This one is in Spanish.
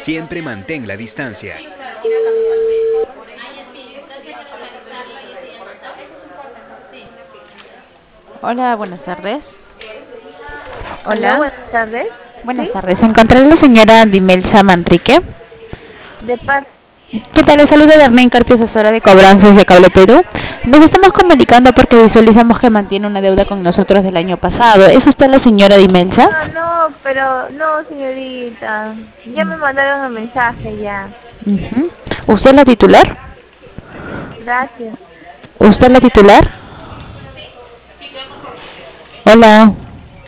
Siempre mantén la distancia. Hola, buenas tardes. Hola, Hola, buenas tardes. buenas ¿Sí? tardes. ¿Se encontrará la señora Dimelsa Manrique? De parte. ¿Qué tal? Les saluda Darlene Carpio, asesora de cobranzas de Cable Perú. Nos estamos comunicando porque visualizamos que mantiene una deuda con nosotros del año pasado. ¿Es usted la señora Dimelsa? Ah, no, pero no, señorita. Ya me mandaron el mensaje ya. Ujú. ¿Usted es la titular? Gracias. ¿Usted es la titular? Hola.